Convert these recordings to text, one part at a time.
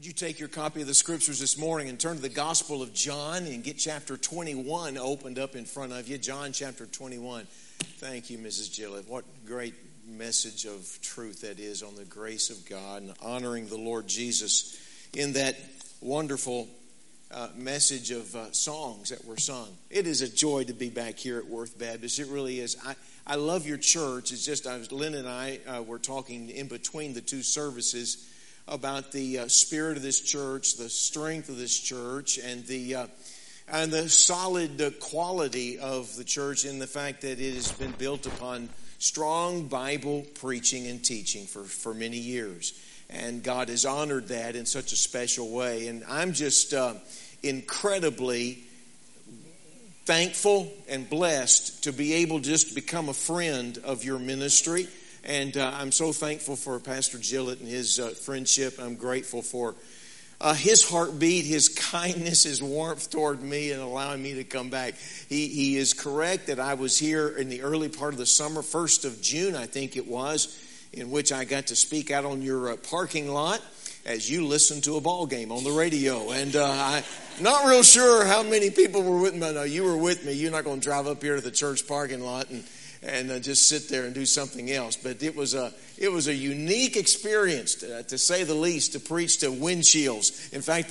Would you take your copy of the Scriptures this morning and turn to the Gospel of John and get chapter 21 opened up in front of you? John chapter 21. Thank you, Mrs. Gillett. What great message of truth that is on the grace of God and honoring the Lord Jesus in that wonderful message of songs that were sung. It is a joy to be back here at Worth Baptist. It really is. I love your church. It's just Lynn and I were talking in between the two services about the spirit of this church, the strength of this church, and the solid quality of the church in the fact that it has been built upon strong Bible preaching and teaching for many years. And God has honored that in such a special way. And I'm just incredibly thankful and blessed to be able just to become a friend of your ministry. And I'm so thankful for Pastor Gillett and his friendship. I'm grateful for his heartbeat, his kindness, his warmth toward me and allowing me to come back. He is correct that I was here in the early part of the summer, 1st of June, I think it was, in which I got to speak out on your parking lot as you listened to a ball game on the radio. And I'm not real sure how many people were with me. No, you were with me. You're not going to drive up here to the church parking lot and just sit there and do something else. But it was a unique experience, to say the least, to preach to windshields. In fact,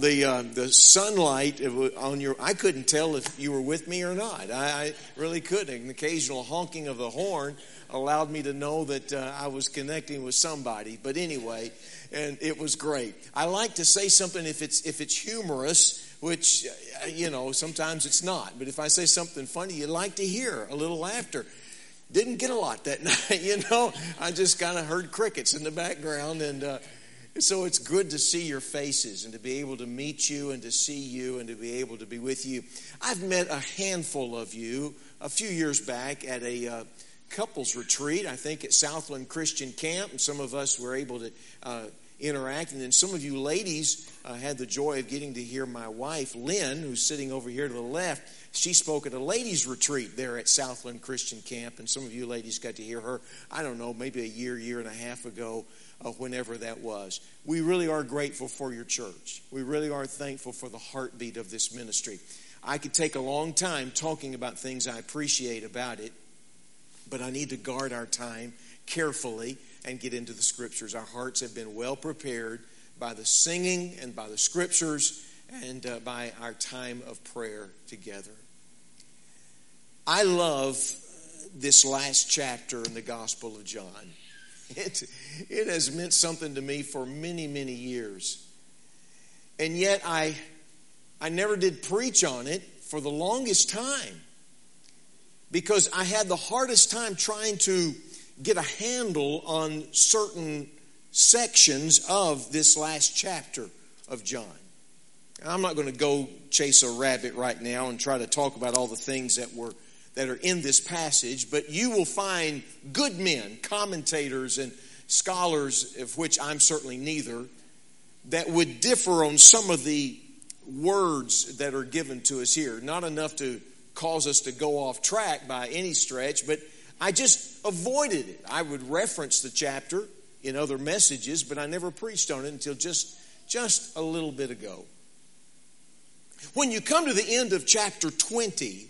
the sunlight on your, I couldn't tell if you were with me or not. I really couldn't. An occasional honking of the horn allowed me to know that I was connecting with somebody. But anyway, and it was great. I like to say something if it's humorous, which, sometimes it's not. But if I say something funny, you like to hear a little laughter. Didn't get a lot that night, I just kind of heard crickets in the background. And so it's good to see your faces and to be able to meet you and to see you and to be able to be with you. I've met a handful of you a few years back at a couples retreat, I think at Southland Christian Camp. And some of us were able to interact. And then some of you ladies had the joy of getting to hear my wife, Lynn, who's sitting over here to the left. She spoke at a ladies' retreat there at Southland Christian Camp. And some of you ladies got to hear her, I don't know, maybe a year and a half ago, whenever that was. We really are grateful for your church. We really are thankful for the heartbeat of this ministry. I could take a long time talking about things I appreciate about it, but I need to guard our time carefully and get into the Scriptures. Our hearts have been well prepared by the singing and by the Scriptures and by our time of prayer together. I love this last chapter in the Gospel of John. It has meant something to me for many, many years. And yet I never did preach on it for the longest time, because I had the hardest time trying to get a handle on certain sections of this last chapter of John. And I'm not going to go chase a rabbit right now and try to talk about all the things that are in this passage, but you will find good men, commentators and scholars, of which I'm certainly neither, that would differ on some of the words that are given to us here. Not enough to cause us to go off track by any stretch, but I just avoided it. I would reference the chapter in other messages, but I never preached on it until just a little bit ago. When you come to the end of chapter 20,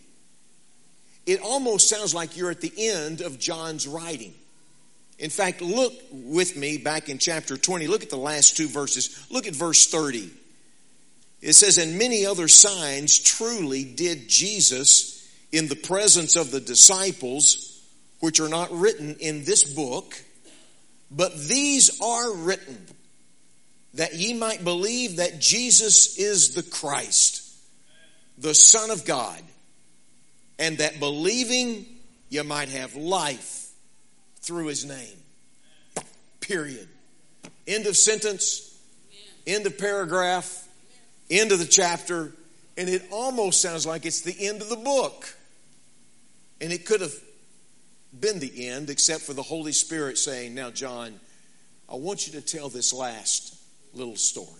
it almost sounds like you're at the end of John's writing. In fact, look with me back in chapter 20. Look at the last two verses. Look at verse 30. It says, "And many other signs truly did Jesus in the presence of the disciples, which are not written in this book, but these are written, that ye might believe that Jesus is the Christ, the Son of God, and that believing you might have life through his name." Period. End of sentence. End of paragraph. End of the chapter. And it almost sounds like it's the end of the book. And it could have been the end, except for the Holy Spirit saying, "Now, John, I want you to tell this last little story."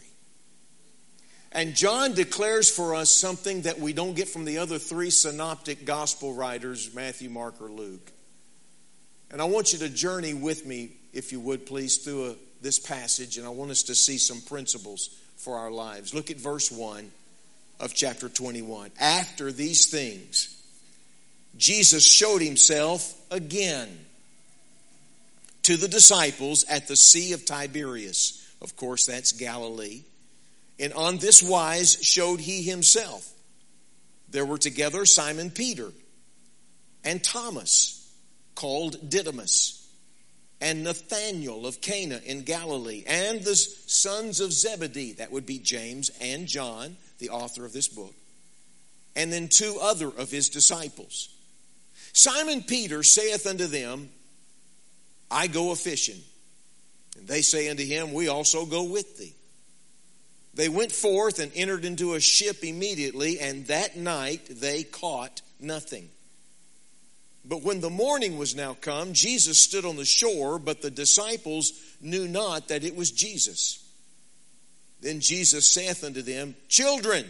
And John declares for us something that we don't get from the other three synoptic gospel writers, Matthew, Mark, or Luke. And I want you to journey with me, if you would please, through this passage, and I want us to see some principles for our lives. Look at verse 1 of chapter 21. After these things, Jesus showed himself again to the disciples at the Sea of Tiberias. Of course, that's Galilee. And on this wise showed he himself. There were together Simon Peter and Thomas, called Didymus, and Nathanael of Cana in Galilee, and the sons of Zebedee, that would be James and John, the author of this book, and then 2 other of his disciples. Simon Peter saith unto them, I go a-fishing. And they say unto him, we also go with thee. They went forth and entered into a ship immediately, and that night they caught nothing. But when the morning was now come, Jesus stood on the shore, but the disciples knew not that it was Jesus. Then Jesus saith unto them, Children,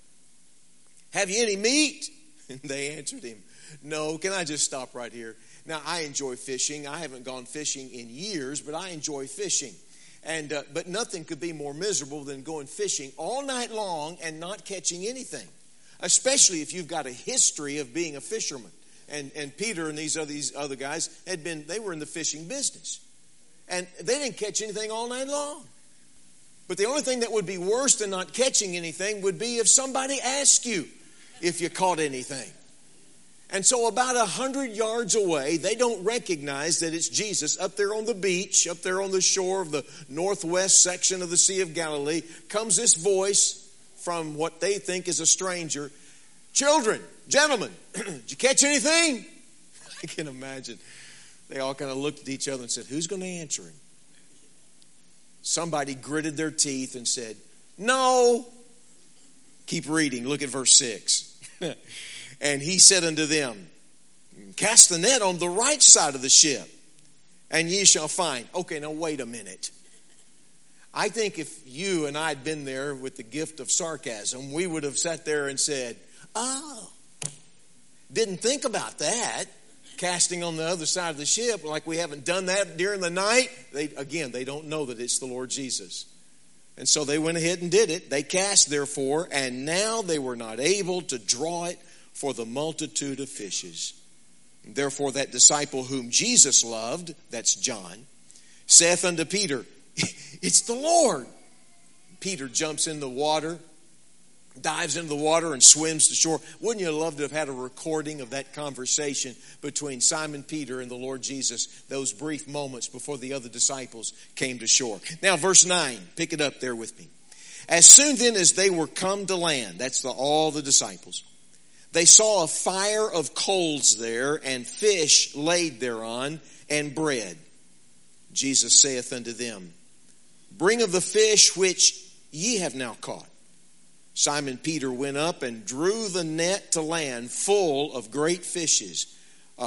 have ye any meat? And they answered him, No. Can I just stop right here? Now, I enjoy fishing. I haven't gone fishing in years, but I enjoy fishing. But nothing could be more miserable than going fishing all night long and not catching anything, especially if you've got a history of being a fisherman. And Peter and these other guys they were in the fishing business. And they didn't catch anything all night long. But the only thing that would be worse than not catching anything would be if somebody asked you if you caught anything. And so about 100 yards away, they don't recognize that it's Jesus. Up there on the beach, up there on the shore of the northwest section of the Sea of Galilee, comes this voice from what they think is a stranger. Children, gentlemen, did you catch anything? I can imagine. They all kind of looked at each other and said, who's going to answer him? Somebody gritted their teeth and said, no. Keep reading. Look at verse 6. And he said unto them, cast the net on the right side of the ship, and ye shall find. Okay, now wait a minute. I think if you and I had been there with the gift of sarcasm, we would have sat there and said, oh, didn't think about that. Casting on the other side of the ship, like we haven't done that during the night. They don't know that it's the Lord Jesus. And so they went ahead and did it. They cast, therefore, and now they were not able to draw it for the multitude of fishes. And therefore that disciple whom Jesus loved, that's John, saith unto Peter, it's the Lord. Peter jumps in the water, dives into the water and swims to shore. Wouldn't you love to have had a recording of that conversation between Simon Peter and the Lord Jesus, those brief moments before the other disciples came to shore? Now, verse 9, pick it up there with me. As soon then as they were come to land, that's all the disciples, they saw a fire of coals there, and fish laid thereon, and bread. Jesus saith unto them, bring of the fish which ye have now caught. Simon Peter went up and drew the net to land full of great fishes,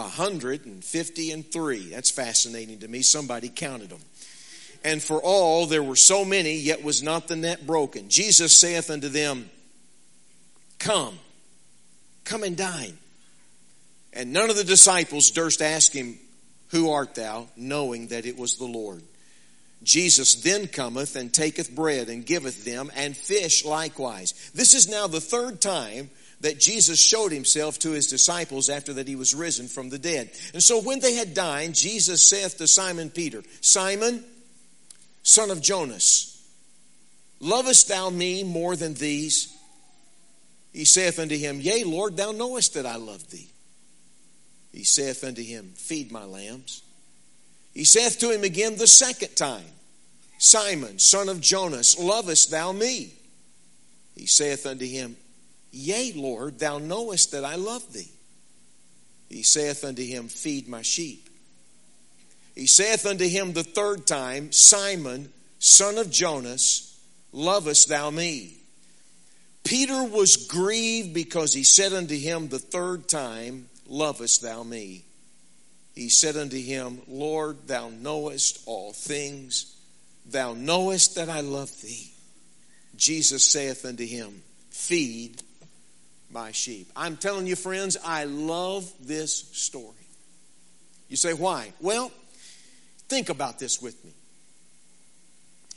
153. That's fascinating to me. Somebody counted them. And for all there were so many, yet was not the net broken. Jesus saith unto them, come and dine. And none of the disciples durst ask him, who art thou? Knowing that it was the Lord. Jesus then cometh and taketh bread and giveth them, and fish likewise. This is now the third time that Jesus showed himself to his disciples after that he was risen from the dead. And so when they had dined, Jesus saith to Simon Peter, Simon, son of Jonas, lovest thou me more than these? He saith unto him, yea, Lord, thou knowest that I love thee. He saith unto him, feed my lambs. He saith to him again the second time, Simon, son of Jonas, lovest thou me? He saith unto him, yea, Lord, thou knowest that I love thee. He saith unto him, feed my sheep. He saith unto him the third time, Simon, son of Jonas, lovest thou me? Peter was grieved because he said unto him the third time, lovest thou me? He said unto him, Lord, thou knowest all things. Thou knowest that I love thee. Jesus saith unto him, feed my sheep. I'm telling you, friends, I love this story. You say, why? Well, think about this with me.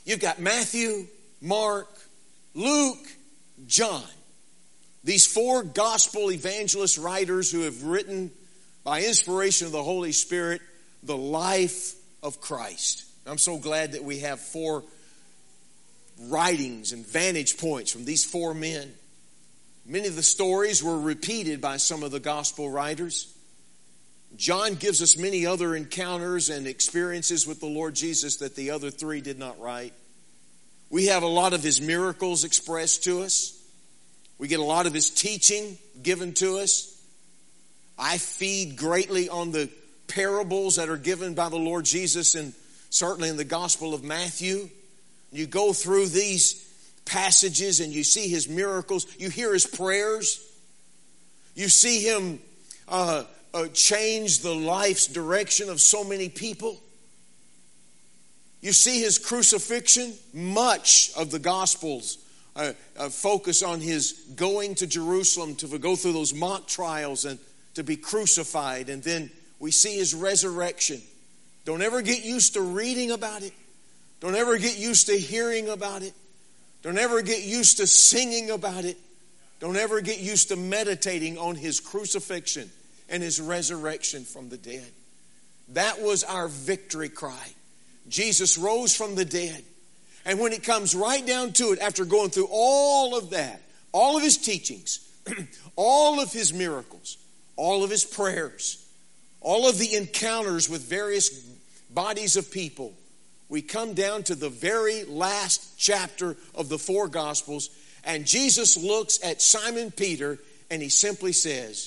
You've got Matthew, Mark, Luke, John. These 4 gospel evangelist writers who have written by inspiration of the Holy Spirit the life of Christ. I'm so glad that we have 4 writings and vantage points from these 4 men. Many of the stories were repeated by some of the gospel writers. John gives us many other encounters and experiences with the Lord Jesus that the other 3 did not write. We have a lot of his miracles expressed to us. We get a lot of his teaching given to us. I feed greatly on the parables that are given by the Lord Jesus, and certainly in the Gospel of Matthew. You go through these passages and you see his miracles. You hear his prayers. You see him change the life's direction of so many people. You see his crucifixion. Much of the Gospels focus on his going to Jerusalem to go through those mock trials and to be crucified. And then we see his resurrection. Don't ever get used to reading about it. Don't ever get used to hearing about it. Don't ever get used to singing about it. Don't ever get used to meditating on his crucifixion and his resurrection from the dead. That was our victory cry. Jesus rose from the dead. And when it comes right down to it, after going through all of that, all of his teachings, all of his miracles, all of his prayers, all of the encounters with various bodies of people, we come down to the very last chapter of the 4 Gospels, and Jesus looks at Simon Peter and he simply says,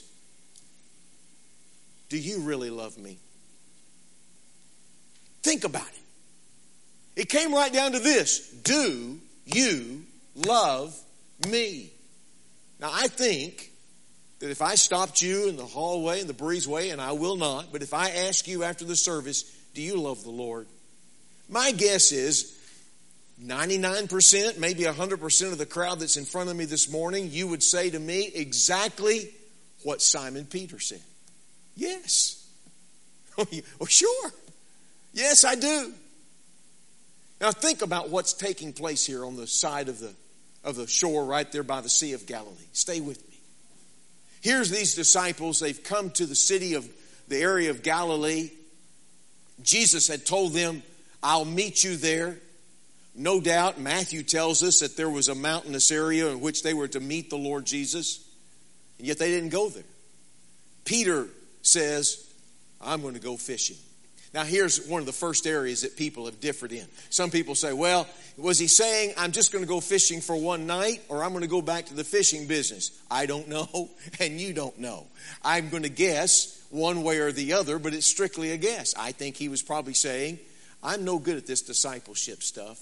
"Do you really love me?" Think about it. It came right down to this: do you love me? Now, I think that if I stopped you in the hallway, in the breezeway, and I will not, but if I ask you after the service, do you love the Lord? My guess is 99%, maybe 100% of the crowd that's in front of me this morning, you would say to me exactly what Simon Peter said. Yes. Oh, sure. Yes, I do. Now think about what's taking place here on the side of the shore right there by the Sea of Galilee. Stay with me. Here's these disciples. They've come to the city of the area of Galilee. Jesus had told them, "I'll meet you there." No doubt, Matthew tells us that there was a mountainous area in which they were to meet the Lord Jesus, and yet they didn't go there. Peter says, "I'm going to go fishing." Now, here's one of the first areas that people have differed in. Some people say, well, was he saying, I'm just going to go fishing for one night, or I'm going to go back to the fishing business? I don't know, and you don't know. I'm going to guess one way or the other, but it's strictly a guess. I think he was probably saying, I'm no good at this discipleship stuff.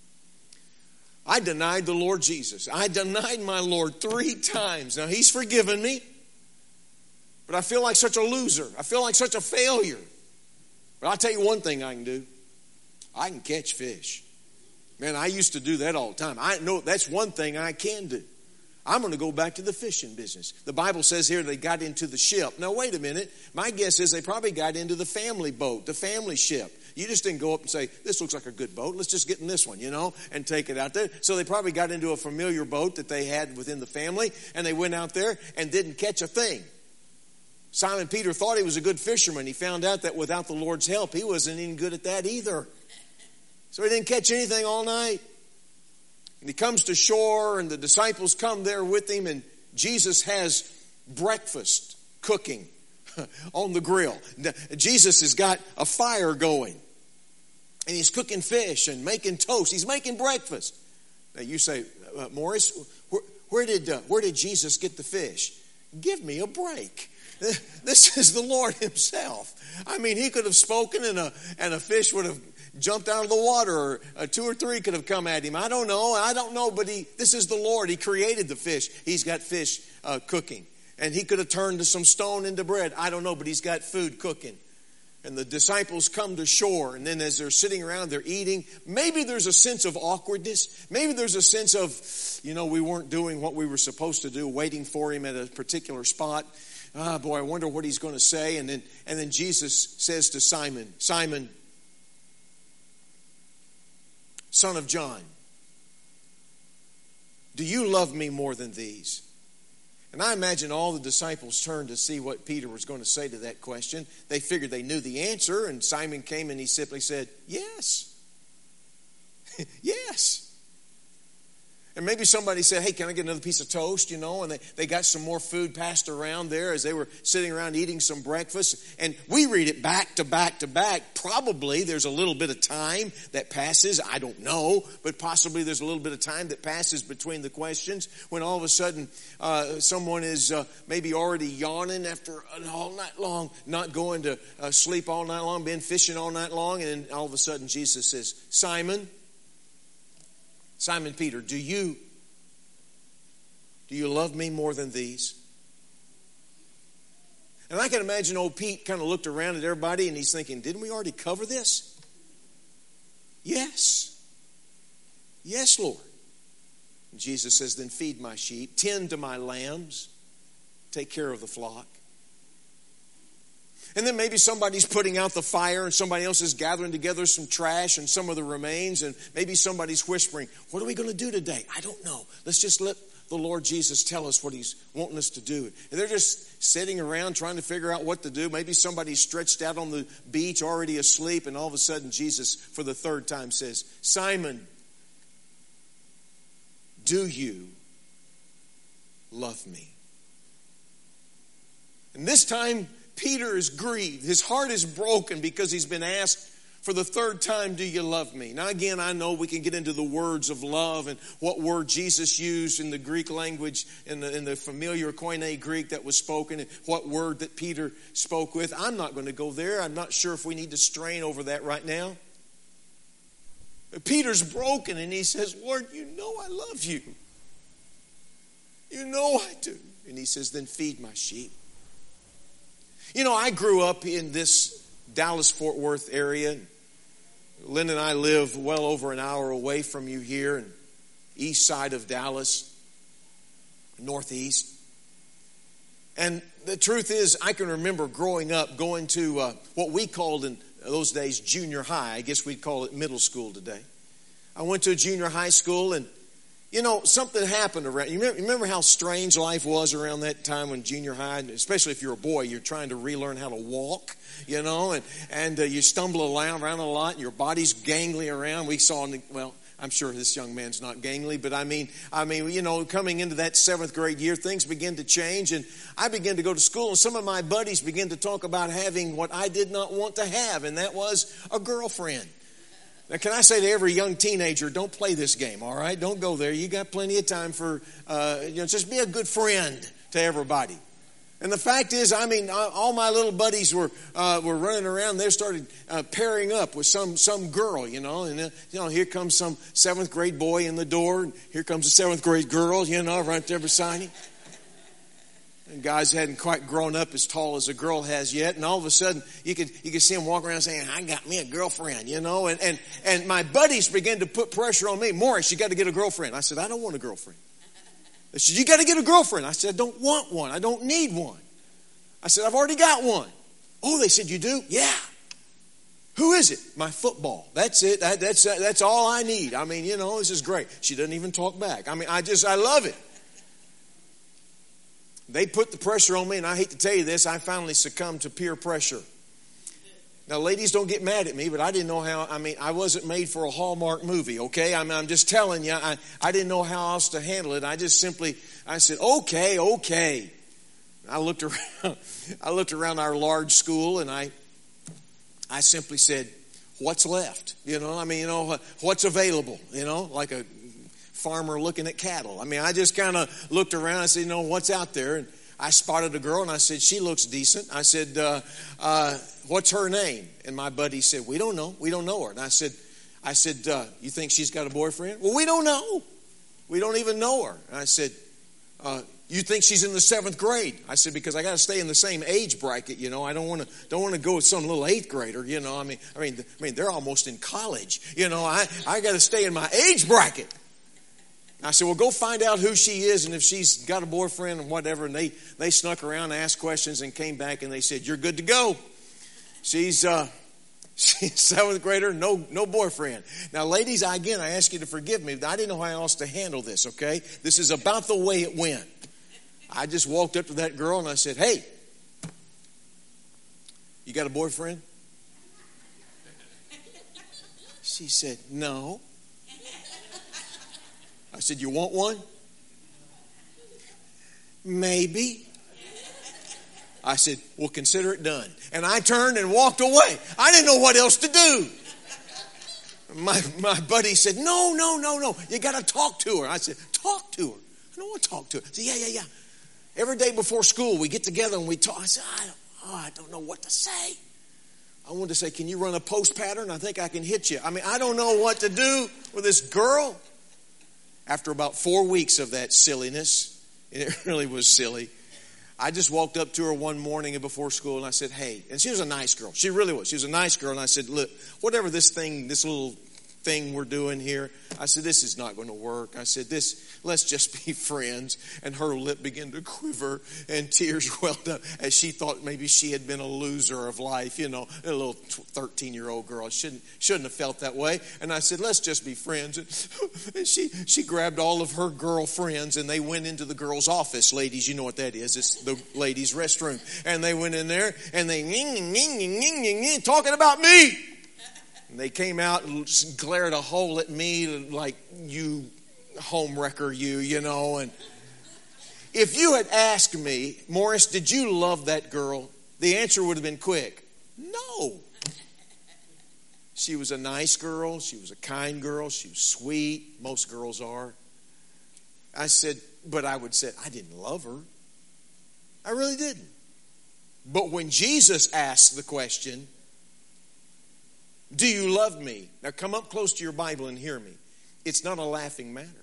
I denied the Lord Jesus. I denied my Lord 3 times. Now, he's forgiven me, but I feel like such a loser. I feel like such a failure. But I'll tell you one thing I can do. I can catch fish. Man, I used to do that all the time. I know that's one thing I can do. I'm going to go back to the fishing business. The Bible says here they got into the ship. Now, wait a minute. My guess is they probably got into the family boat, the family ship. You just didn't go up and say, this looks like a good boat. Let's just get in this one, and take it out there. So they probably got into a familiar boat that they had within the family, and they went out there and didn't catch a thing. Simon Peter thought he was a good fisherman. He found out that without the Lord's help, he wasn't even good at that either. So he didn't catch anything all night. And he comes to shore, and the disciples come there with him, and Jesus has breakfast cooking on the grill. Jesus has got a fire going, and he's cooking fish and making toast. He's making breakfast. Now you say, Morris, where did Jesus get the fish? Give me a break. This is the Lord himself. I mean, he could have spoken and a fish would have jumped out of the water, or 2 or 3 could have come at him. I don't know, but this is the Lord. He created the fish. He's got fish cooking. And he could have turned some stone into bread. I don't know, but he's got food cooking. And the disciples come to shore, and then as they're sitting around, they're eating. Maybe there's a sense of awkwardness. Maybe there's a sense of, we weren't doing what we were supposed to do, waiting for him at a particular spot. Boy, I wonder what he's going to say. And then Jesus says to Simon, Simon, son of John, do you love me more than these? And I imagine all the disciples turned to see what Peter was going to say to that question. They figured they knew the answer, and Simon came and he simply said, yes. Yes. And maybe somebody said, hey, can I get another piece of toast, you know? And they got some more food passed around there as they were sitting around eating some breakfast. And we read it back to back to back. Probably there's a little bit of time that passes. I don't know. But possibly there's a little bit of time that passes between the questions when all of a sudden someone is maybe already yawning after all night long, not going to sleep all night long, been fishing all night long. And then all of a sudden Jesus says, Simon Peter, do you love me more than these? And I can imagine old Pete kind of looked around at everybody and he's thinking, didn't we already cover this? Yes. Yes, Lord. And Jesus says, then feed my sheep, tend to my lambs, take care of the flock. And then maybe somebody's putting out the fire and somebody else is gathering together some trash and some of the remains. And maybe somebody's whispering, what are we going to do today? I don't know. Let's just let the Lord Jesus tell us what he's wanting us to do. And they're just sitting around trying to figure out what to do. Maybe somebody's stretched out on the beach already asleep. And all of a sudden Jesus, for the third time, says, Simon, do you love me? And this time, Peter is grieved. His heart is broken because he's been asked for the third time, do you love me? Now again, I know we can get into the words of love and what word Jesus used in the Greek language, in the familiar Koine Greek that was spoken, and what word that Peter spoke with. I'm not going to go there. I'm not sure if we need to strain over that right now. But Peter's broken and he says, Lord, you know I love you. You know I do. And he says, then feed my sheep. You know, I grew up in this Dallas-Fort Worth area. Lynn and I live well over an hour away from you here in east side of Dallas, northeast. And the truth is, I can remember growing up going to what we called in those days junior high. I guess we'd call it middle school today. I went to a junior high school and you know, something happened around. You remember how strange life was around that time when junior high, especially if you're a boy, you're trying to relearn how to walk, you know, and you stumble around a lot and your body's gangly around. We saw, well, I'm sure this young man's not gangly, but I mean, you know, coming into that 7th grade year, things begin to change and I began to go to school and some of my buddies began to talk about having what I did not want to have, and that was a girlfriend. Now, can I say to every young teenager, don't play this game, all right? Don't go there. You got plenty of time for, just be a good friend to everybody. And the fact is, I mean, all my little buddies were running around. They started pairing up with some girl, you know. And, here comes some 7th grade boy in the door. And here comes a 7th grade girl, you know, right there beside him. And guys hadn't quite grown up as tall as a girl has yet. And all of a sudden, you could see him walking around saying, I got me a girlfriend, you know. And my buddies began to put pressure on me. Morris, you got to get a girlfriend. I said, I don't want a girlfriend. They said, you got to get a girlfriend. I said, I don't want one. I don't need one. I said, I've already got one. Oh, they said, you do? Yeah. Who is it? My football. That's it. That's all I need. I mean, you know, this is great. She doesn't even talk back. I mean, I love it. They put the pressure on me, and I hate to tell you this, I finally succumbed to peer pressure. Now, ladies, don't get mad at me, but I didn't know how, I wasn't made for a Hallmark movie, okay? I'm just telling you, I didn't know how else to handle it. I said, okay. I looked around our large school, and I simply said, what's left? You know, what's available? You know, like a farmer looking at cattle. I just kind of looked around. I said, what's out there? And I spotted a girl and I said, she looks decent. I said, what's her name? And my buddy said, we don't know. We don't know her. And I said, you think she's got a boyfriend? Well, we don't know. We don't even know her. And I said, you think she's in the 7th grade? I said, because I got to stay in the same age bracket. You know, I don't want to go with some little 8th grader. You know, I mean, they're almost in college. You know, I got to stay in my age bracket. I said, well, go find out who she is and if she's got a boyfriend and whatever. And they snuck around and asked questions and came back and they said, you're good to go. She's Seventh grader, no boyfriend. Now, ladies, I ask you to forgive me. I didn't know how else to handle this, okay? This is about the way it went. I just walked up to that girl and I said, hey, you got a boyfriend? She said, no. I said, you want one? Maybe. I said, well, consider it done. And I turned and walked away. I didn't know what else to do. My buddy said, no. You got to talk to her. I said, talk to her? I don't want to talk to her. He said, yeah. Every day before school, we get together and we talk. I said, I don't know what to say. I wanted to say, can you run a post pattern? I think I can hit you. I mean, I don't know what to do with this girl. After about 4 weeks of that silliness, and it really was silly, I just walked up to her one morning before school and I said, hey, and she was a nice girl. She really was. She was a nice girl. And I said, look, whatever this little thing we're doing here, I said, this is not going to work. I said, let's just be friends. And her lip began to quiver and tears welled up as she thought maybe she had been a loser of life, a little 13-year-old girl. Shouldn't have felt that way. And I said, let's just be friends. And she grabbed all of her girlfriends and they went into the girls' office. Ladies, you know what that is. It's the ladies' restroom. And they went in there and they talking about me. And they came out and glared a hole at me like, you home wrecker, And if you had asked me, Morris, did you love that girl? The answer would have been quick. No. She was a nice girl. She was a kind girl. She was sweet. Most girls are. I said, but I would say, I didn't love her. I really didn't. But when Jesus asked the question, do you love me? Now come up close to your Bible and hear me. It's not a laughing matter.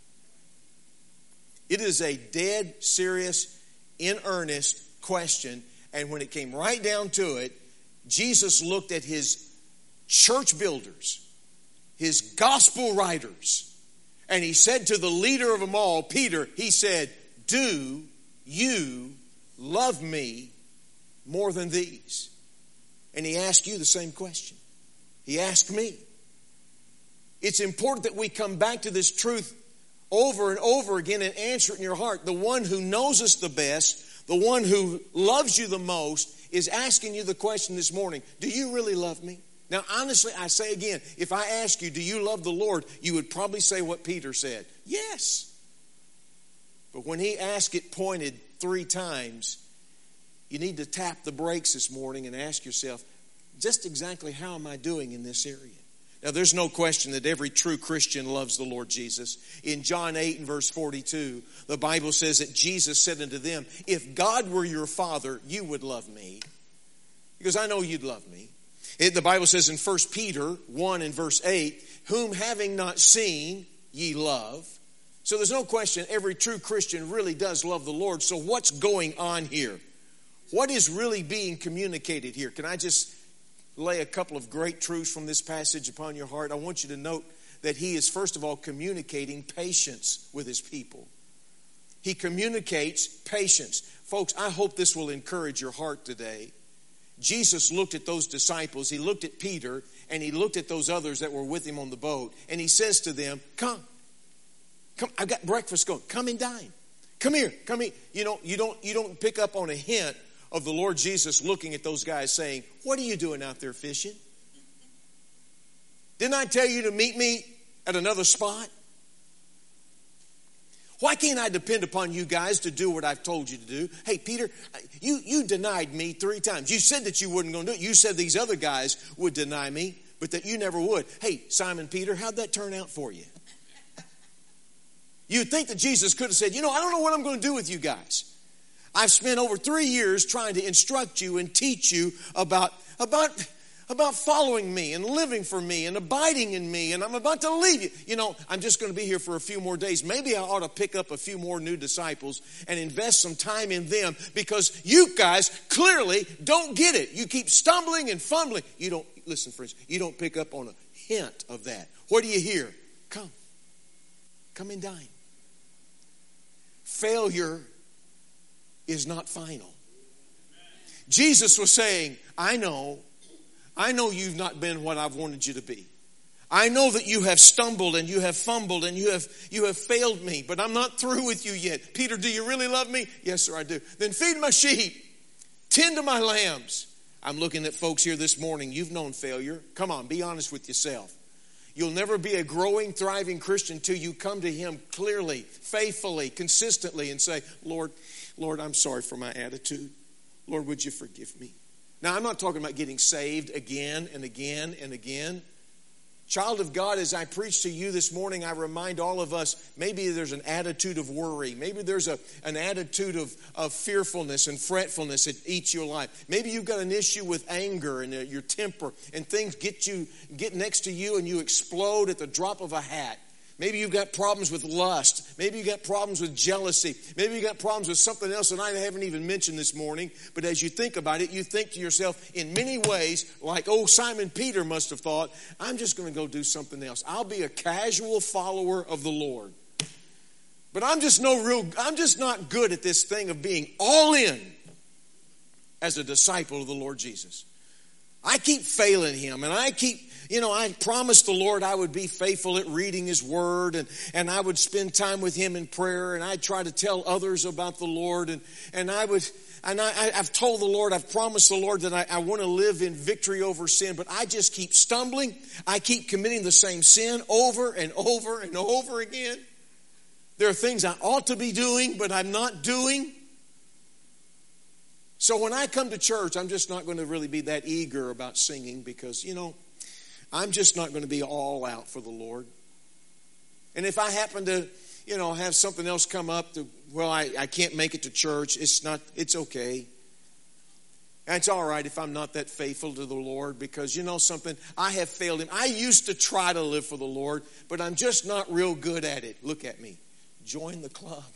It is a dead, serious, in earnest question. And when it came right down to it, Jesus looked at his church builders, his gospel writers, and he said to the leader of them all, Peter, he said, do you love me more than these? And he asked you the same question. He asked me. It's important that we come back to this truth over and over again and answer it in your heart. The one who knows us the best, the one who loves you the most, is asking you the question this morning, do you really love me? Now, honestly, I say again, if I ask you, do you love the Lord? You would probably say what Peter said. Yes. But when he asked it pointed 3 times, you need to tap the brakes this morning and ask yourself, just exactly how am I doing in this area? Now, there's no question that every true Christian loves the Lord Jesus. In John 8 and verse 42, the Bible says that Jesus said unto them, if God were your Father, you would love me. Because I know you'd love me. The Bible says in 1 Peter 1 and verse 8, whom having not seen, ye love. So there's no question every true Christian really does love the Lord. So what's going on here? What is really being communicated here? Can I just lay a couple of great truths from this passage upon your heart? I want you to note that he is, first of all, communicating patience with his people. He communicates patience. Folks, I hope this will encourage your heart today. Jesus looked at those disciples, he looked at Peter, and he looked at those others that were with him on the boat, and he says to them, come, I've got breakfast going, come and dine. Come here, come here. You don't pick up on a hint of the Lord Jesus looking at those guys saying, what are you doing out there fishing? Didn't I tell you to meet me at another spot? Why can't I depend upon you guys to do what I've told you to do? Hey, Peter, you denied me 3 times. You said that you weren't going to do it. You said these other guys would deny me, but that you never would. Hey, Simon Peter, how'd that turn out for you? You'd think that Jesus could have said, I don't know what I'm going to do with you guys. I've spent over 3 years trying to instruct you and teach you about following me and living for me and abiding in me, and I'm about to leave you. I'm just going to be here for a few more days. Maybe I ought to pick up a few more new disciples and invest some time in them, because you guys clearly don't get it. You keep stumbling and fumbling. Listen, friends, you don't pick up on a hint of that. What do you hear? Come and dine. Failure is not final. Jesus was saying, I know I know you've not been what I've wanted you to be. I know that you have stumbled and you have fumbled and you have failed me, but I'm not through with you yet. Peter, do you really love me? Yes, sir, I do. Then feed my sheep. Tend to my lambs. I'm looking at folks here this morning. You've known failure. Come on, be honest with yourself. You'll never be a growing, thriving Christian till you come to Him clearly, faithfully, consistently and say, Lord, I'm sorry for my attitude. Lord, would you forgive me? Now, I'm not talking about getting saved again and again and again. Child of God, as I preach to you this morning, I remind all of us, maybe there's an attitude of worry. Maybe there's an attitude of fearfulness and fretfulness that eats your life. Maybe you've got an issue with anger and your temper, and things get next to you and you explode at the drop of a hat. Maybe you've got problems with lust. Maybe you've got problems with jealousy. Maybe you've got problems with something else that I haven't even mentioned this morning. But as you think about it, you think to yourself in many ways, like Simon Peter must have thought, I'm just going to go do something else. I'll be a casual follower of the Lord. But I'm just not good at this thing of being all in as a disciple of the Lord Jesus. I keep failing Him, and I promised the Lord I would be faithful at reading His Word, and I would spend time with Him in prayer, and I'd try to tell others about the Lord, I've told the Lord, I've promised the Lord that I want to live in victory over sin, but I just keep stumbling. I keep committing the same sin over and over and over again. There are things I ought to be doing, but I'm not doing. So when I come to church, I'm just not going to really be that eager about singing because, I'm just not going to be all out for the Lord. And if I happen to, have something else come up, I can't make it to church, it's okay. And it's all right if I'm not that faithful to the Lord because, something, I have failed Him. I used to try to live for the Lord, but I'm just not real good at it. Look at me. Join the club.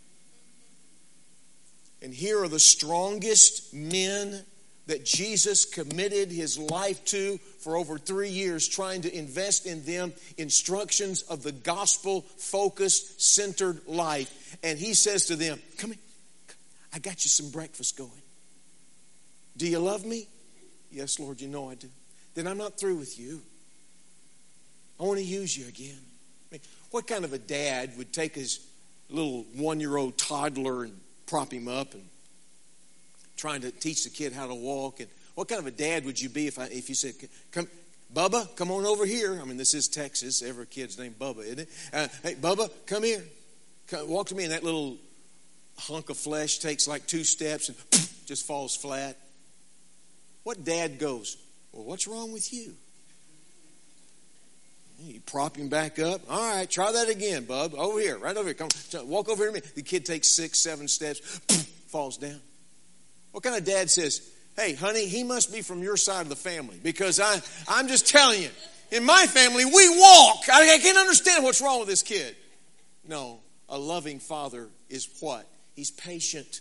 And here are the strongest men that Jesus committed His life to for over 3 years, trying to invest in them instructions of the gospel-focused, centered life. And He says to them, come in, I got you some breakfast going. Do you love me? Yes, Lord, you know I do. Then I'm not through with you. I want to use you again. What kind of a dad would take his little 1-year-old toddler and prop him up and trying to teach the kid how to walk? And what kind of a dad would you be if you said, "Come, Bubba, come on over here"? I mean, this is Texas. Every kid's named Bubba, isn't it? Hey, Bubba, come here. Walk to me. And that little hunk of flesh takes like 2 steps and just falls flat. What dad goes, well, what's wrong with you? You prop him back up. All right, try that again, bub. Over here, right over here. Come, walk over here to me. The kid takes 6, 7 steps, falls down. What kind of dad says, hey, honey, he must be from your side of the family because I'm just telling you, in my family, we walk. I can't understand what's wrong with this kid. No, a loving father is what? He's patient.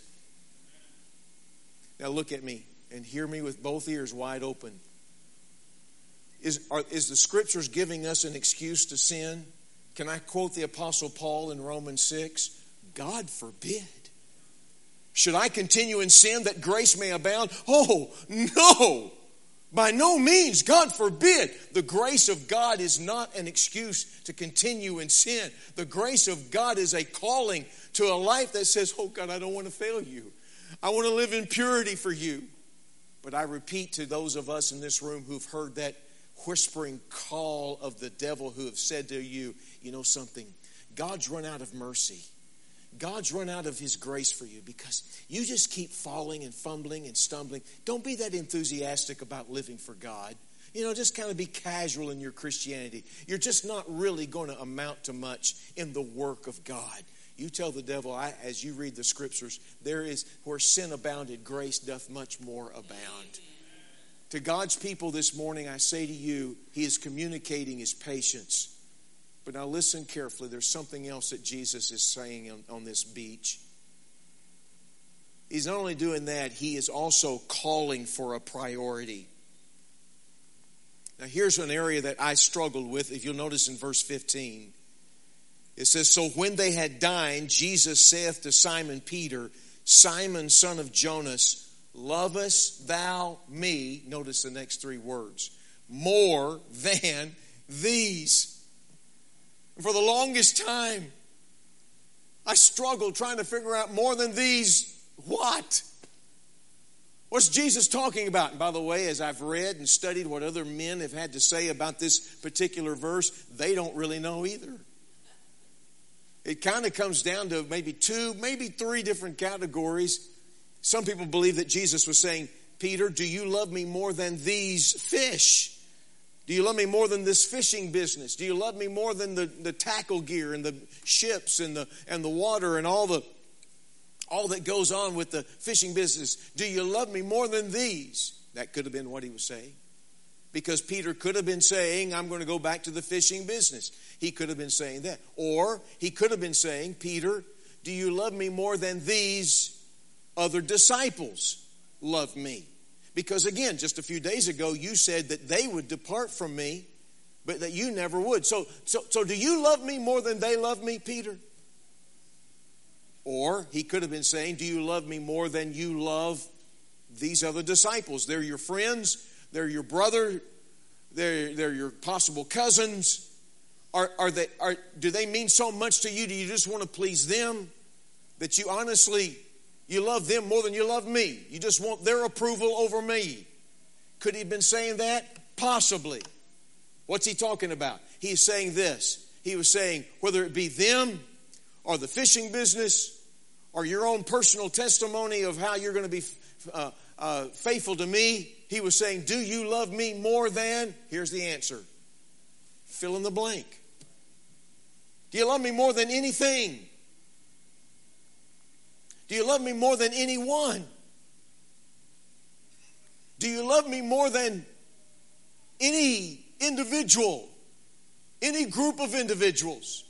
Now look at me and hear me with both ears wide open. Is the Scriptures giving us an excuse to sin? Can I quote the Apostle Paul in Romans 6? God forbid. Should I continue in sin that grace may abound? Oh, no. By no means. God forbid. The grace of God is not an excuse to continue in sin. The grace of God is a calling to a life that says, oh God, I don't want to fail you. I want to live in purity for you. But I repeat to those of us in this room who've heard that whispering call of the devil, who have said to you, you know something, God's run out of mercy. God's run out of His grace for you because you just keep falling and fumbling and stumbling. Don't be that enthusiastic about living for God. Just kind of be casual in your Christianity. You're just not really going to amount to much in the work of God. You tell the devil, as you read the Scriptures, there is where sin abounded, grace doth much more abound. To God's people this morning, I say to you, He is communicating His patience. But now listen carefully. There's something else that Jesus is saying on this beach. He's not only doing that, He is also calling for a priority. Now here's an area that I struggled with. If you'll notice in verse 15, it says, so when they had dined, Jesus saith to Simon Peter, Simon, son of Jonas, lovest thou me, notice the next three words, more than these. And for the longest time, I struggled trying to figure out more than these what? What's Jesus talking about? And by the way, as I've read and studied what other men have had to say about this particular verse, they don't really know either. It kind of comes down to maybe two, maybe three different categories. Some people believe that Jesus was saying, Peter, do you love me more than these fish? Do you love me more than this fishing business? Do you love me more than the tackle gear and the ships and the water and all that goes on with the fishing business? Do you love me more than these? That could have been what he was saying. Because Peter could have been saying, I'm going to go back to the fishing business. He could have been saying that. Or he could have been saying, Peter, do you love me more than these other disciples love me? Because again, just a few days ago, you said that they would depart from me, but that you never would. So do you love me more than they love me, Peter? Or he could have been saying, do you love me more than you love these other disciples? They're your friends. They're your brother. They're your possible cousins. Do they mean so much to you? Do you just want to please them that you honestly, you love them more than you love me? You just want their approval over me. Could he have been saying that? Possibly. What's he talking about? He's saying this. He was saying whether it be them or the fishing business or your own personal testimony of how you're going to be faithful to me, he was saying, do you love me more than? Here's the answer. Fill in the blank. Do you love me more than anything? Do you love me more than anyone? Do you love me more than any individual? Any group of individuals?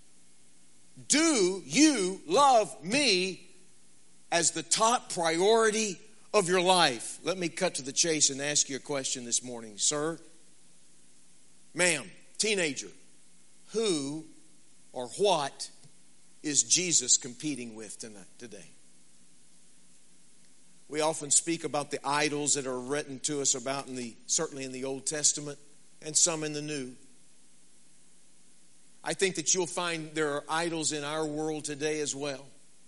Do you love me as the top priority of your life? Let me cut to the chase and ask you a question this morning. Sir, ma'am, teenager, who or what is Jesus competing with today? We often speak about the idols that are written to us about certainly in the Old Testament and some in the New. I think that you'll find there are idols in our world today as well.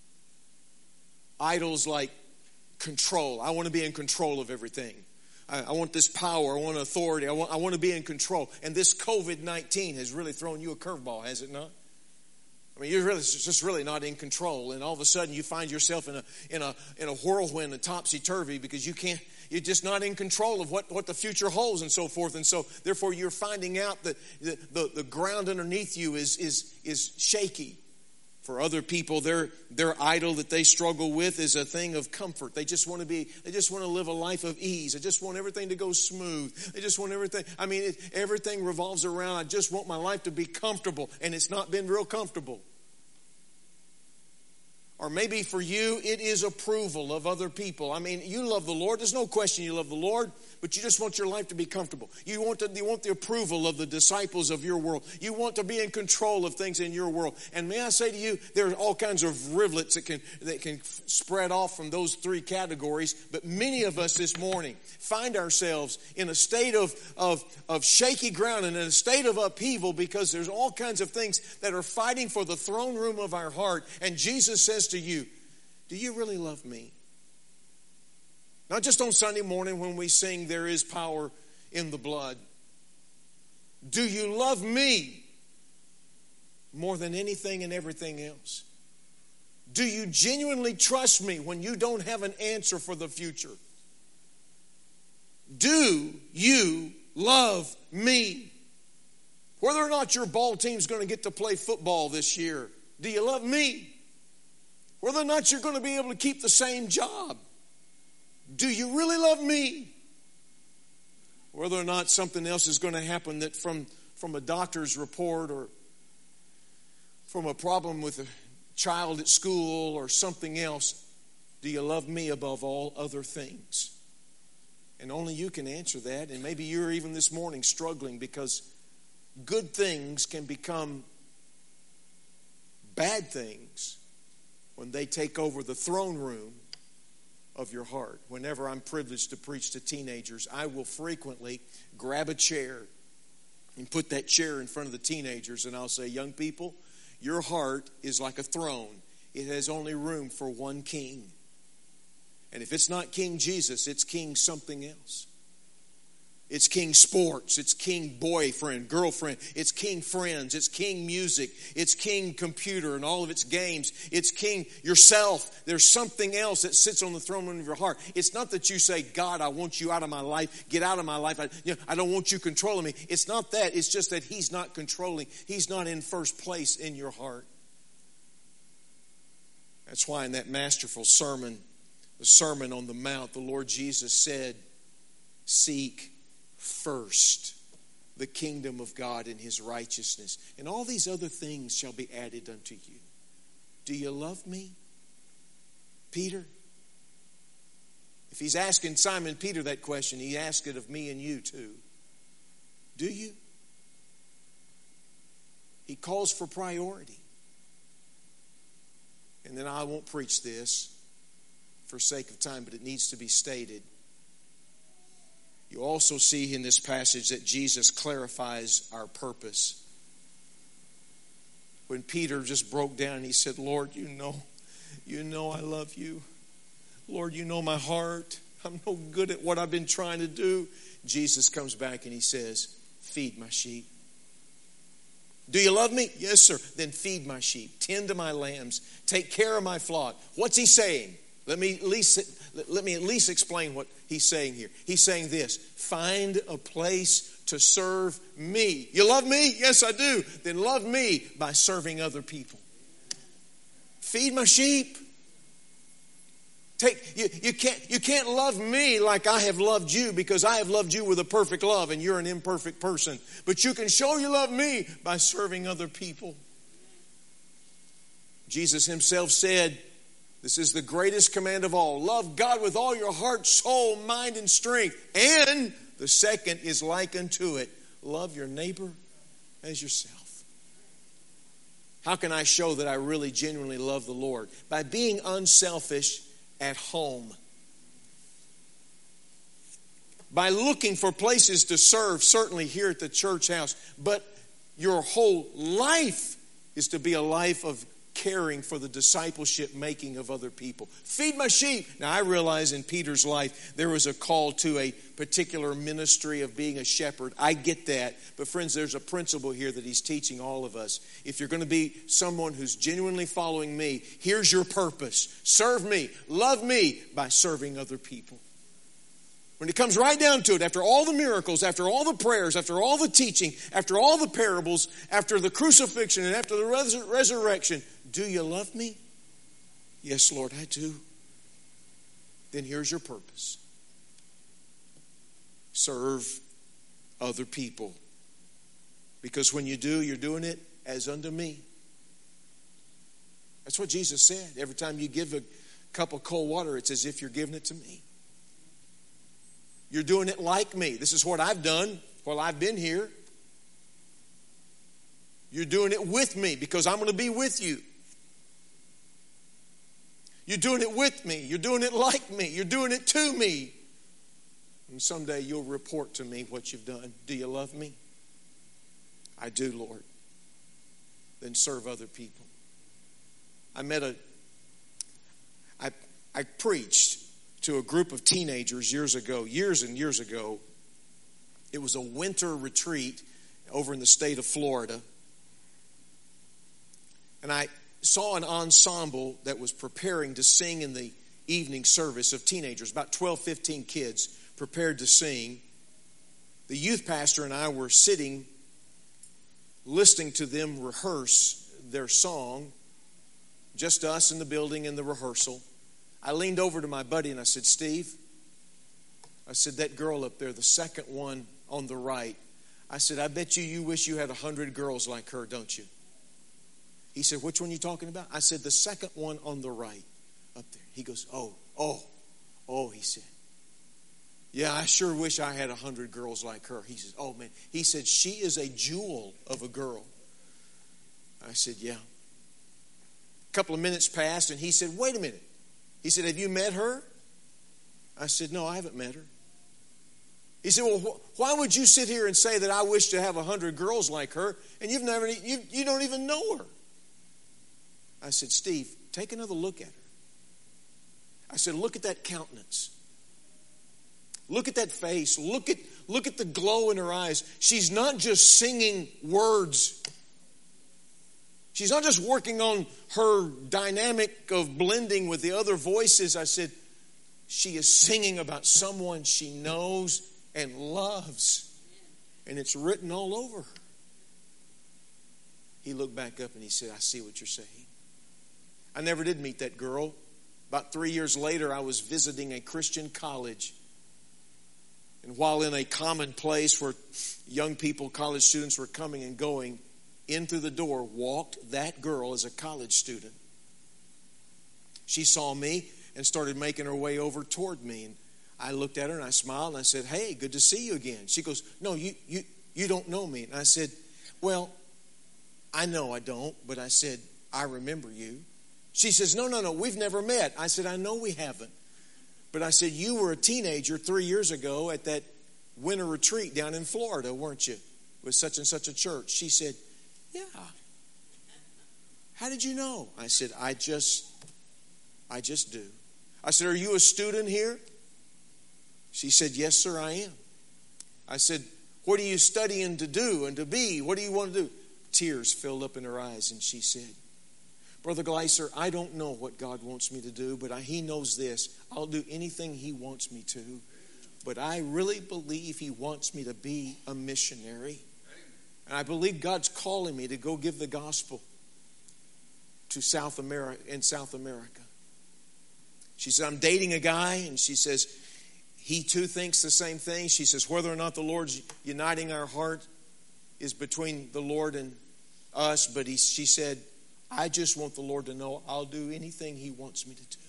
Idols like control. I want to be in control of everything. I want this power. I want authority. I want to be in control. And this COVID-19 has really thrown you a curveball, has it not? I mean, you're just really not in control, and all of a sudden you find yourself in a whirlwind, a topsy-turvy, because you're just not in control of what the future holds and so forth. And so therefore you're finding out that the ground underneath you is shaky. For other people, their idol that they struggle with is a thing of comfort. They just want to live a life of ease. They just want everything to go smooth. They just want everything. I mean, everything revolves around, I just want my life to be comfortable, and it's not been real comfortable. Or maybe for you, it is approval of other people. I mean, you love the Lord. There's no question you love the Lord, but you just want your life to be comfortable. You want the approval of the disciples of your world. You want to be in control of things in your world. And may I say to you, there are all kinds of rivulets that can spread off from those three categories. But many of us this morning find ourselves in a state of shaky ground and in a state of upheaval because there's all kinds of things that are fighting for the throne room of our heart. And Jesus says to you, do you really love me? Not just on Sunday morning when we sing, there is power in the blood. Do you love me more than anything and everything else? Do you genuinely trust me when you don't have an answer for the future? Do you love me? Whether or not your ball team's going to get to play football this year, do you love me? Whether or not you're going to be able to keep the same job, do you really love me? Whether or not something else is going to happen that from a doctor's report or from a problem with a child at school or something else, do you love me above all other things? And only you can answer that. And maybe you're even this morning struggling because good things can become bad things when they take over the throne room of your heart. Whenever I'm privileged to preach to teenagers, I will frequently grab a chair and put that chair in front of the teenagers, and I'll say, young people, your heart is like a throne. It has only room for one king. And if it's not King Jesus, it's King something else. It's King sports. It's King boyfriend, girlfriend. It's King friends. It's King music. It's King computer and all of its games. It's King yourself. There's something else that sits on the throne of your heart. It's not that you say, God, I want you out of my life. Get out of my life. I don't want you controlling me. It's not that. It's just that He's not controlling. He's not in first place in your heart. That's why in that masterful sermon, the Sermon on the Mount, the Lord Jesus said, seek first the kingdom of God and His righteousness, and all these other things shall be added unto you. Do you love me, Peter? If He's asking Simon Peter that question, He asked it of me and you too. Do you? He calls for priority. And then I won't preach this for sake of time, but it needs to be stated. You also see in this passage that Jesus clarifies our purpose. When Peter just broke down and he said, Lord, you know I love you. Lord, you know my heart. I'm no good at what I've been trying to do. Jesus comes back and He says, feed my sheep. Do you love me? Yes, sir. Then feed my sheep. Tend to my lambs. Take care of my flock. What's He saying? Let me at least explain what He's saying here. He's saying this: find a place to serve me. You love me? Yes, I do. Then love me by serving other people. Feed my sheep. You can't love me like I have loved you, because I have loved you with a perfect love and you're an imperfect person. But you can show you love me by serving other people. Jesus Himself said, this is the greatest command of all. Love God with all your heart, soul, mind, and strength. And the second is like unto it. Love your neighbor as yourself. How can I show that I really genuinely love the Lord? By being unselfish at home. By looking for places to serve, certainly here at the church house. But your whole life is to be a life of caring for the discipleship making of other people. Feed my sheep. Now I realize in Peter's life there was a call to a particular ministry of being a shepherd. I get that. But friends, there's a principle here that He's teaching all of us. If you're going to be someone who's genuinely following me, here's your purpose. Serve me. Love me by serving other people. When it comes right down to it, after all the miracles, after all the prayers, after all the teaching, after all the parables, after the crucifixion and after the resurrection, do you love me? Yes, Lord, I do. Then here's your purpose. Serve other people. Because when you do, you're doing it as unto me. That's what Jesus said. Every time you give a cup of cold water, it's as if you're giving it to me. You're doing it like me. This is what I've done while I've been here. You're doing it with me because I'm going to be with you. You're doing it with me. You're doing it like me. You're doing it to me. And someday you'll report to me what you've done. Do you love me? I do, Lord. Then serve other people. I preached to a group of teenagers years and years ago. It was a winter retreat over in the state of Florida. And I saw an ensemble that was preparing to sing in the evening service of teenagers, about 12, 15 kids prepared to sing. The youth pastor and I were sitting, listening to them rehearse their song, just us in the building in the rehearsal. I leaned over to my buddy and I said, Steve, I said, that girl up there, the second one on the right, I said, I bet you wish you had 100 girls like her, don't you? He said, which one are you talking about? I said, the second one on the right up there. He goes, oh, he said. Yeah, I sure wish I had 100 girls like her. He says, oh man. He said, she is a jewel of a girl. I said, yeah. A couple of minutes passed and he said, wait a minute. He said, have you met her? I said, no, I haven't met her. He said, well, why would you sit here and say that I wish to have 100 girls like her and you don't even know her? I said, Steve, take another look at her. I said, look at that countenance. Look at that face. Look at the glow in her eyes. She's not just singing words. She's not just working on her dynamic of blending with the other voices. I said, she is singing about someone she knows and loves. And it's written all over her. He looked back up and he said, I see what you're saying. I never did meet that girl. About 3 years later, I was visiting a Christian college. And while in a common place where young people, college students were coming and going, in through the door walked that girl as a college student. She saw me and started making her way over toward me. And I looked at her and I smiled and I said, hey, good to see you again. She goes, no, you don't know me. And I said, well, I know I don't, but I said, I remember you. She says, no, we've never met. I said, I know we haven't. But I said, you were a teenager 3 years ago at that winter retreat down in Florida, weren't you? With such and such a church. She said, yeah. How did you know? I said, I just do. I said, are you a student here? She said, yes, sir, I am. I said, what are you studying to do and to be? What do you want to do? Tears filled up in her eyes and she said, Brother Gleiser, I don't know what God wants me to do, but He knows this. I'll do anything He wants me to. But I really believe He wants me to be a missionary. And I believe God's calling me to go give the gospel to South America. She said, I'm dating a guy, and she says, he too thinks the same thing. She says, whether or not the Lord's uniting our heart is between the Lord and us, but she said, I just want the Lord to know I'll do anything He wants me to do.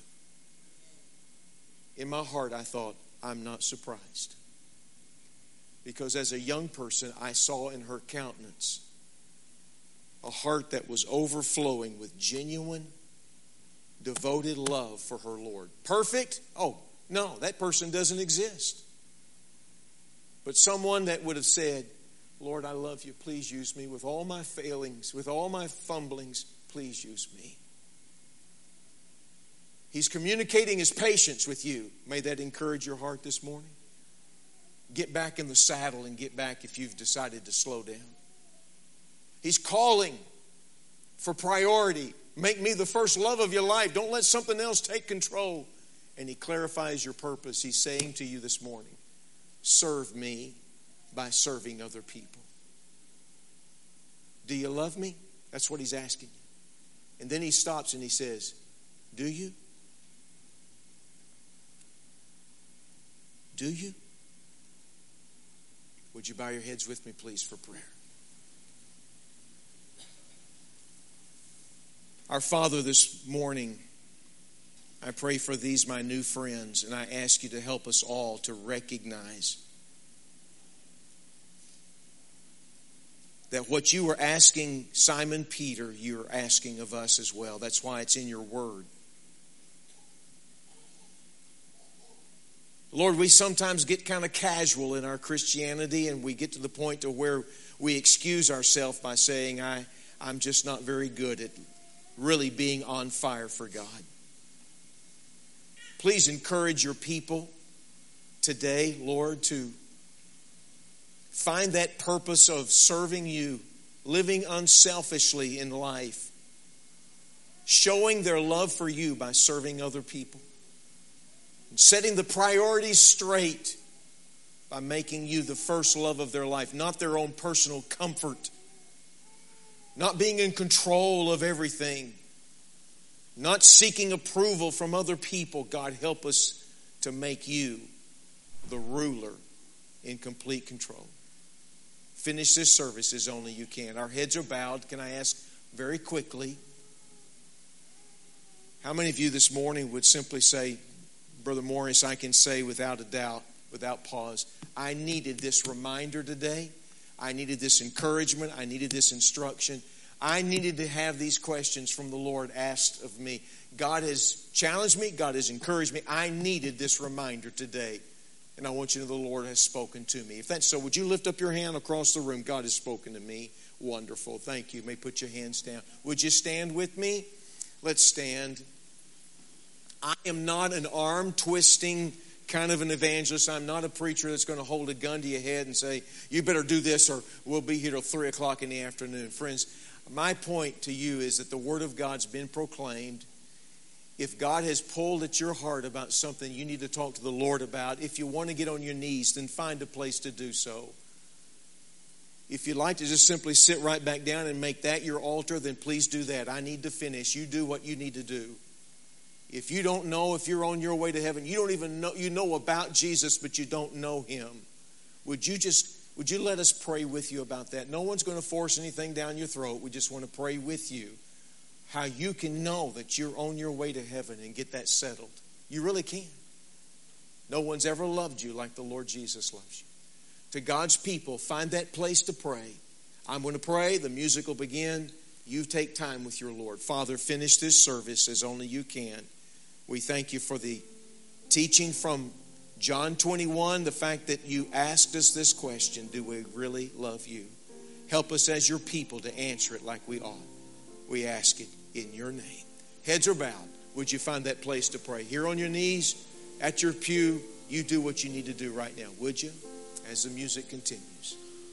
In my heart, I thought, I'm not surprised. Because as a young person, I saw in her countenance a heart that was overflowing with genuine, devoted love for her Lord. Perfect? Oh, no, that person doesn't exist. But someone that would have said, Lord, I love you. Please use me with all my failings, with all my fumblings. Please use me. He's communicating His patience with you. May that encourage your heart this morning. Get back in the saddle and get back if you've decided to slow down. He's calling for priority. Make me the first love of your life. Don't let something else take control. And He clarifies your purpose. He's saying to you this morning, serve me by serving other people. Do you love me? That's what He's asking you. And then He stops and He says, do you? Do you? Would you bow your heads with me, please, for prayer? Our Father, this morning, I pray for these, my new friends, and I ask you to help us all to recognize that what you were asking Simon Peter, you're asking of us as well. That's why it's in your word. Lord, we sometimes get kind of casual in our Christianity, and we get to the point to where we excuse ourselves by saying, I'm just not very good at really being on fire for God. Please encourage your people today, Lord, to find that purpose of serving you, living unselfishly in life, showing their love for you by serving other people, and setting the priorities straight by making you the first love of their life, not their own personal comfort, not being in control of everything, not seeking approval from other people. God, help us to make you the ruler in complete control. Finish this service as only you can. Our heads are bowed. Can I ask very quickly, how many of you this morning would simply say, Brother Morris, I can say without a doubt, without pause, I needed this reminder today. I needed this encouragement. I needed this instruction. I needed to have these questions from the Lord asked of me. God has challenged me. God has encouraged me. I needed this reminder today. And I want you to know the Lord has spoken to me. If that's so, would you lift up your hand across the room? God has spoken to me. Wonderful. Thank you. You may put your hands down. Would you stand with me? Let's stand. I am not an arm-twisting kind of an evangelist. I'm not a preacher that's going to hold a gun to your head and say, you better do this or we'll be here till 3 o'clock in the afternoon. Friends, my point to you is that the Word of God's been proclaimed. If God has pulled at your heart about something you need to talk to the Lord about, if you want to get on your knees, then find a place to do so. If you'd like to just simply sit right back down and make that your altar, then please do that. I need to finish. You do what you need to do. If you don't know if you're on your way to heaven, you don't even know, you know about Jesus, but you don't know Him. Would you let us pray with you about that? No one's going to force anything down your throat. We just want to pray with you how you can know that you're on your way to heaven and get that settled. You really can. No one's ever loved you like the Lord Jesus loves you. To God's people, find that place to pray. I'm going to pray. The music will begin. You take time with your Lord. Father, finish this service as only you can. We thank you for the teaching from John 21, the fact that you asked us this question, do we really love you? Help us as your people to answer it like we ought. We ask it in your name. Heads are bowed. Would you find that place to pray? Here on your knees, at your pew, you do what you need to do right now, would you? As the music continues.